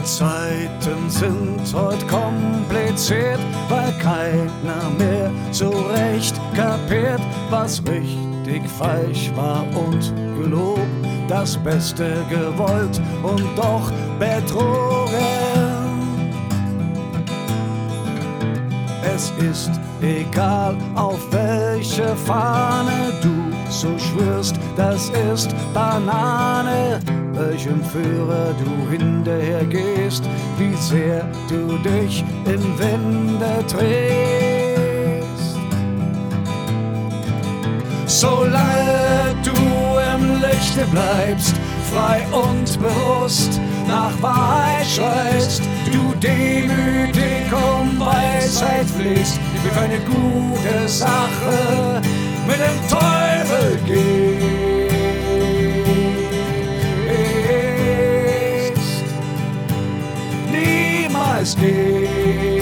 Zeiten sind heute kompliziert, weil keiner mehr so recht kapiert, was richtig falsch war und gelogen, das Beste gewollt und doch betrogen. Es ist egal, auf welche Fahne du so schwörst, das ist Banane, welchem Führer du hinterher gehst, wie sehr du dich im Winde drehst. Solange du im Lichte bleibst, frei und bewusst nach Wahrheit schreist, du demütig um Weisheit flehst, für eine gute Sache mit dem Teufel gehst, niemals gehst.